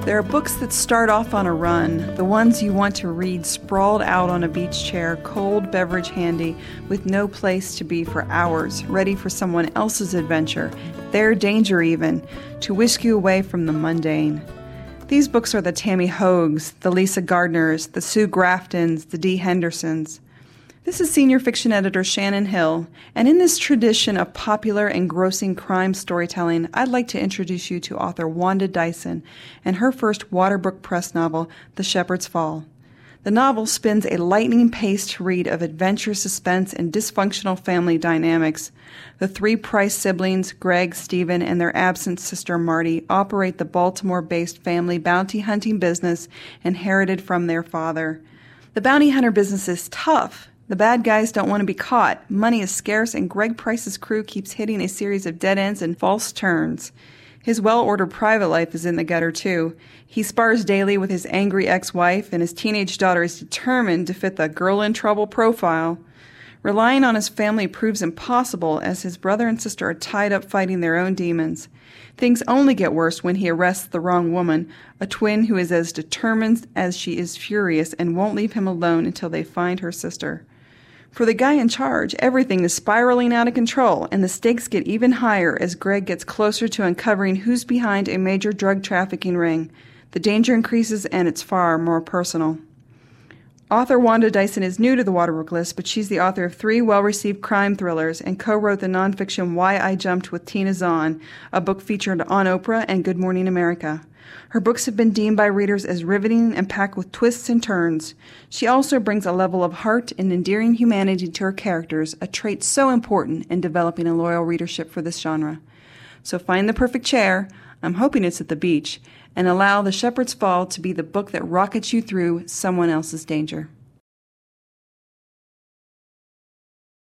There are books that start off on a run, the ones you want to read sprawled out on a beach chair, cold beverage handy, with no place to be for hours, ready for someone else's adventure, their danger even, to whisk you away from the mundane. These books are the Tammy Hogues, the Lisa Gardners, the Sue Graftons, the Dee Hendersons. This is senior fiction editor Shannon Hill, and in this tradition of popular, engrossing crime storytelling, I'd like to introduce you to author Wanda Dyson and her first Waterbrook Press novel, The Shepherd's Fall. The novel spins a lightning-paced read of adventure, suspense, and dysfunctional family dynamics. The three Price siblings, Greg, Stephen, and their absent sister Marty, operate the Baltimore-based family bounty hunting business inherited from their father. The bounty hunter business is tough. The bad guys don't want to be caught. Money is scarce, and Greg Price's crew keeps hitting a series of dead ends and false turns. His well-ordered private life is in the gutter, too. He spars daily with his angry ex-wife, and his teenage daughter is determined to fit the girl-in-trouble profile. Relying on his family proves impossible, as his brother and sister are tied up fighting their own demons. Things only get worse when he arrests the wrong woman, a twin who is as determined as she is furious and won't leave him alone until they find her sister. For the guy in charge, everything is spiraling out of control, and the stakes get even higher as Greg gets closer to uncovering who's behind a major drug trafficking ring. The danger increases, and it's far more personal. Author Wanda Dyson is new to the Waterbrook list, but she's the author of 3 well-received crime thrillers and co-wrote the nonfiction Why I Jumped with Tina Zahn, a book featured on Oprah and Good Morning America. Her books have been deemed by readers as riveting and packed with twists and turns. She also brings a level of heart and endearing humanity to her characters, a trait so important in developing a loyal readership for this genre. So find the perfect chair, I'm hoping it's at the beach, and allow The Shepherd's Fall to be the book that rockets you through someone else's danger.